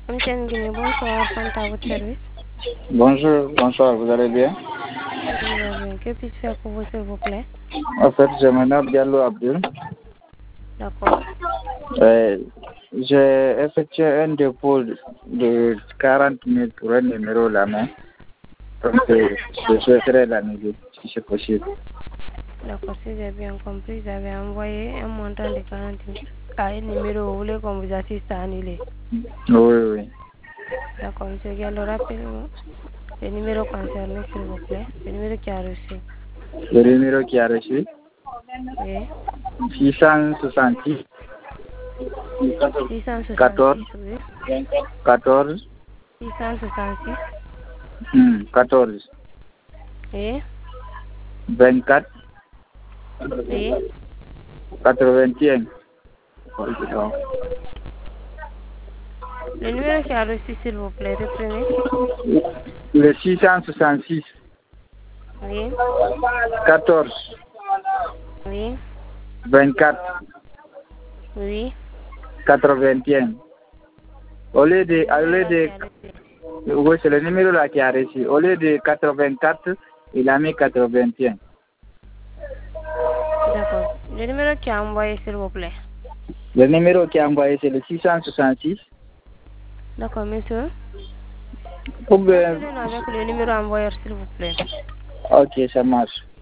Monsieur Nguyen, bonsoir, Fanta à votre service. Bonjour, bonsoir, vous allez bien? Je vais bien. Que puis-je faire pour vous, s'il vous plaît? En fait, je m'appelle Diallo Abdul. D'accord. J'ai effectué un dépôt de 40 000 pour un numéro la main. Donc, je souhaiterais l'annuler, si c'est possible. D'accord, si j'ai bien compris, vous avez envoyé un montant de 40 000 à un numéro, vous voulez qu'on vous assiste à annuler. Oui. D'accord, monsieur Gallo, rappelez-moi le numéro concerné, s'il vous plaît. Le numéro qui a reçu. Le numéro qui a reçu? Oui. 666 666, 14 oui. 14 666, 14 oui. 24 Oui. 81. Le numéro qui a reçu, s'il vous plaît, reprenez. Le 666 Oui. 14 Oui. 24 Oui. 81. Au lieu Le de, numéro qui a reçu. oui, c'est le numéro là qui a reçu. Au lieu de 84, il a mis 81. D'accord. Le numéro qui a envoyé, s'il vous plaît. Le numéro qui a envoyé, c'est le 666. D'accord, monsieur. Ou bien, Rappelez-nous avec le numéro envoyeur, s'il vous plaît. ok, ça marche.